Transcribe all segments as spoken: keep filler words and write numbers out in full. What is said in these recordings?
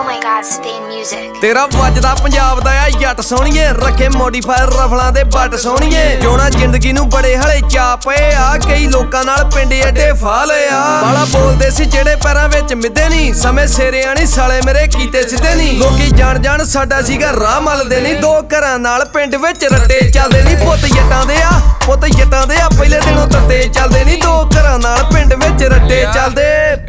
Oh my God, Spain music. ਤੇਰਾ ਵੱਜਦਾ ਪੰਜਾਬ ਦਾ ਆ ਜੱਟ ਸੋਹਣੀਏ, ਰੱਖੇ ਮੋਡੀਫਾਇਰ ਰਫਲਾਂ ਦੇ ਬੱਟ ਸੋਹਣੀਏ। ਜੋਣਾ ਜ਼ਿੰਦਗੀ ਨੂੰ ਬੜੇ ਹਲੇ ਚਾ ਪਏ ਆ, ਕਈ ਲੋਕਾਂ ਨਾਲ ਪਿੰਡ ਏਡੇ ਫਾਲ ਆ। ਬਾਲਾ ਬੋਲਦੇ ਸੀ ਜਿਹੜੇ ਪੈਰਾਂ ਵਿੱਚ ਮਿੱਦੇ ਨਹੀਂ, ਸਮੇਂ ਸਿਰਿਆਂ ਨਹੀਂ ਸਾਲੇ ਮੇਰੇ ਕੀਤੇ ਸਿੱਧੇ ਨਹੀਂ। ਲੋਕੀ ਜਾਣ ਜਾਣ ਸਾਡਾ ਸੀਗਾ ਰਾਹ ਮਲਦੇ ਨਹੀਂ, ਦੋ ਘਰਾਂ ਨਾਲ ਪਿੰਡ ਵਿੱਚ ਰੱਟੇ ਚੱਲਦੇ ਨਹੀਂ। ਪੁੱਤ ਜੱਟਾਂ ਦੇ ਆ ਪੁੱਤ ਜੱਟਾਂ ਦੇ ਆ, ਪਹਿਲੇ ਦਿਨੋਂ ਤੱਤੇ ਚੱਲਦੇ ਨਹੀਂ, ਦੋ ਘਰਾਂ ਨਾਲ ਪਿੰਡ ਵਿੱਚ ਰੱਟੇ ਚੱਲਦੇ।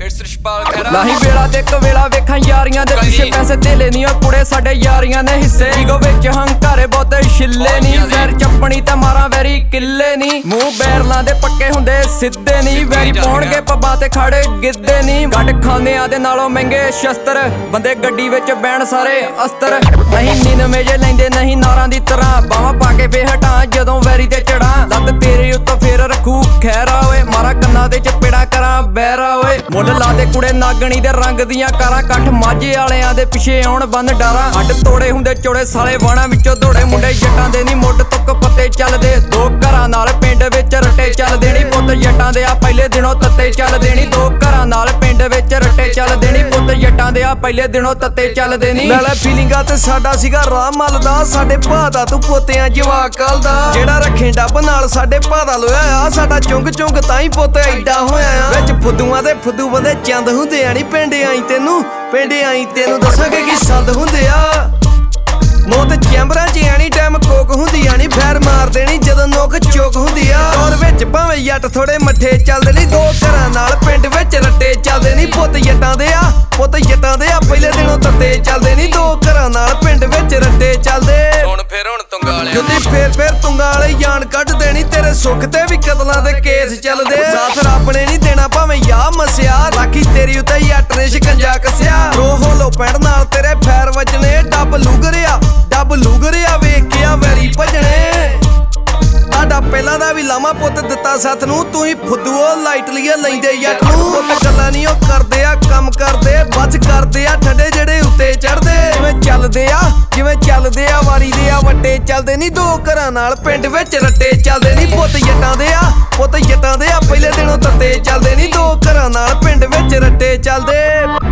ਲਾਹੀ ਵੇਲਾ ਤੇ ਕਵੇਲਾ ਵੇਖਾਂ ਯਾਰੀਆਂ ਦੇ ਪਿੱਛੇ ਪੈਸੇ ਧੇਲੇ ਨਹੀਂ, ਉਹ ਕੁੜੇ ਸਾਡੇ ਯਾਰੀਆਂ ਨੇ ਹਿੱਸੇ। ਈਗੋ ਵਿੱਚ ਹੰਕਾਰੇ ਬਹੁਤੇ ਛਿੱਲੇ ਨਹੀਂ, ਜ਼ਹਿਰ ਚੱਪਣੀ ਤੇ ਮਾਰਾਂ ਵੈਰੀ ਕਿੱਲੇ ਨਹੀਂ। ਮੂੰਹ ਬੈਰਲਾਂ ਦੇ ਪੱਕੇ ਹੁੰਦੇ ਸਿੱਧੇ ਨਹੀਂ, ਵੈਰੀ ਪਾਉਣਗੇ ਪੱਬਾਂ ਤੇ ਖੜੇ ਗਿੱਧੇ ਨਹੀਂ। ਗੱਡ ਖਾਂਦਿਆਂ ਦੇ ਨਾਲੋਂ ਮਹਿੰਗੇ ਸ਼ਸਤਰ, ਬੰਦੇ ਗੱਡੀ ਵਿੱਚ ਬੈਣ ਸਾਰੇ ਅਸਤਰ। ਨਹੀਂ ਨੀਨਵੇਂ ਜੇ ਲੈਂਦੇ ਨਹੀਂ ਨਾਰਾਂ ਦੀ ਤਰ੍ਹਾਂ, ਬਾਹਾਂ ਪਾ ਕੇ ਫੇ ਹਟਾਂ ਜਦੋਂ ਵੈਰੀ ਤੇ ਚੜਾਂ। ਲੱਤ ਤੇਰੇ ਉੱਤੋਂ ਫੇਰ ਰੱਖੂ ਖੈਰਾ ਓਏ, ਮਾਰਾ ਕੰਨਾਂ ਦੇ ਚਪੇੜਾ ਕਰਾਂ ਬਹਿਰਾ ਓਏ। ਮੁੱਲ ਲਾ ਦੇ ਕੁੜੇ ਨਾਗਣੀ ਦੇ ਰੰਗ ਦੀਆਂ ਕਾਰਾਂ, ਕੱਠ ਮਾਝੇ ਵਾਲਿਆਂ ਦੇ ਪਿੱਛੇ ਆਉਣ ਬੰਨ ਡਾਰਾਂ। ਅੱਡ ਤੋੜੇ ਹੁੰਦੇ ਚੋੜੇ ਸਾਲੇ ਵਾਣਾ ਵਿੱਚੋਂ ਦੌੜੇ, ਮੁੰਡੇ ਜੱਟਾਂ ਦੇ ਨਹੀਂ ਮੁੱਢ ਤੁੱਕ ਪੱਤੇ ਚੱਲਦੇ, ਦੋ ਘਰਾਂ ਨਾਲ ਪਿੰਡ ਵਿੱਚ ਰੱਟੇ ਚੱਲਦੇ ਨੀ। ਪੁੱਤ ਜੱਟਾਂ ਦੇ ਆ ਪਹਿਲੇ ਦਿਨੋਂ ਤੱਤੇ ਚੱਲਦੇ ਨੀ, ਦੋ ਘਰਾਂ ਨਾਲ ਪਿੰਡ ਵਿੱਚ ਰੱਟੇ ਚੱਲਦੇ ਨੀ। ਪੁੱਤ ਜੱਟਾਂ ਦੇ ਆ ਪਹਿਲੇ ਦਿਨੋਂ ਤੱਤੇ ਚੱਲਦੇ ਨੀ। ਲੈ ਲੈ ਫੀਲਿੰਗਾਂ ਤੇ ਸਾਡਾ ਸੀਗਾ ਰਾਹ ਮਲਦਾ, ਸਾਡੇ ਭਾ ਦਾ ਤੂੰ ਪੋਤਿਆਂ ਜਵਾਕ ਕੱਲ ਦਾ। ਜਿਹੜਾ ਰੱਖੇ ਡੱਬ ਨਾਲ ਸਾਡੇ ਭਾ ਦਾ ਲੋਇਆ ਆ, ਸਾਡਾ ਚੁੰਗ ਚੁੰਗ ਤਾਂ ਹੀ ਪੁੱਤ ਐਡਾ ਹੋਇਆ ਆ। ਵਿੱਚ ਫੁੱਦੂਆਂ ਦੇ ਫੁੱਦੂ ਬੰਦੇ ਚੰਦ ਹੁੰਦੇ ਆ ਨੀ, ਪਿੰਡ ਆਈ ਤੈਨੂੰ ਪਿੰਡ ਆਈ ਤੈਨੂੰ ਦੱਸਾਂਗੇ ਕੀ ਸੰਦ ਹੁੰਦੇ ਆ। ਮੌਤ ਚੈਂਬਰਾਂ 'ਚ ਐਨੀ ਟਾਈਮ ਕੋਕ ਹੁੰਦੀ ਆ ਨੀ, ਫੈਰ ਮਾਰ ਦੇਣੀ ਜਦੋਂ ਨੋਕ ਚੋਕ ਹੁੰਦੀ ਆ। ਦੌਰ ਵਿੱਚ ਭਾਵੇਂ ਜੱਟ ਥੋੜੇ ਮੱਠੇ ਚੱਲਦੇ ਨੀ, ਦੋ ਘਰਾਂ ਨਾਲ ਪਿੰਡ ਵਿੱਚ ਰੱਟੇ ਚੱਲਦੇ ਨੀ। ਪੁੱਤ ਜੱਟਾਂ ਦੇ ਆ ਪੁੱਤ ਜੱਟਾਂ ਦੇ ਆ, ਪਹਿਲੇ ਦਿਨੋਂ ਤੱਤੇ ਚੱਲਦੇ ਨੀ, ਦੋ ਘਰਾਂ ਨਾਲ ਪਿੰਡ ਵਿੱਚ ਰੱਟੇ ਚੱਲਦੇ। ਹੁਣ ਫੇਰ ਹੁਣ ਤੁੰਗਾ ਵਾਲੇ ਜੁੱਤੀ ਫੇਰ ਫੇਰ ਤੁੰਗਾ ਵਾਲੇ ਜਾਨ ਕੱਢ ਦੇਣੀ, ਤੇਰੇ ਸੁੱਖ ਤੇ ਵੀ ਕਤਲਾਂ ਦੇ ਕੇਸ ਚੱਲਦੇ। ਸਾਥ ਰੱਬ ਨੇ ਨਹੀਂ ਦੇਣਾ ਭਾਵੇਂ ਯਾ ਮਸਿਆ, ਰਾਖੀ ਤੇਰੀ ਉੱਤੇ ਜੱਟ ਨੇ ਸ਼ਿਕੰਜਾ ਕੱਸਿਆ। ਰੋ ਹੋਲੋ ਪੈਣ ਨਾਲ ਤੇਰੇ ਫੈਰ ਵੱਜਣੇ, ਡੱਬ ਲੁਗਰਿਆ ਡੱਬ ਲੁਗਰਿਆ ਵੇਖ ਕੇ ਆ ਵੈਰੀ ਭਜਣੇ। ਸਾਡਾ ਪਹਿਲਾਂ ਦਾ ਵੀ ਲਾਮਾ ਪੁੱਤ ਦਿੱਤਾ ਸੱਤ ਨੂੰ, ਤੂੰ ਹੀ ਫੁੱਦੂਓ ਲਾਈਟ ਲਈਏ ਲੈਂਦੇ ਜੱਟ ਨੂੰ। ਪੁੱਤ ਗੱਲਾਂ ਨਹੀਂ ਉਹ ਕਰਦੇ ਆ ਕੰਮ ਕਰਦੇ, ਬੱਚ ਕਰਦੇ ਆ ਠੱਡੇ ਜਿਹੜੇ ਉੱਤੇ ਚੜਦੇ। ਜਿਵੇਂ ਚੱਲਦੇ ਆ ਜਿਵੇਂ ਚੱਲਦੇ ਆ ਵਾਰੀ ਦੇ ਆ ਵੱਟੇ ਚੱਲਦੇ ਨਹੀਂ, ਦੋ ਘਰਾਂ ਨਾਲ ਪਿੰਡ ਵਿੱਚ ਰੱਟੇ ਚੱਲਦੇ ਨਹੀਂ। ਪੁੱਤ ਜੱਟਾਂ ਦੇ ਆ ਪੁੱਤ ਜੱਟਾਂ ਦੇ ਆ, ਪਹਿਲੇ ਦਿਨੋਂ ਤੱਤੇ ਚੱਲਦੇ ਨਹੀਂ, ਦੋ ਘਰਾਂ ਨਾਲ ਪਿੰਡ ਵਿੱਚ ਰੱਟੇ ਚੱਲਦੇ।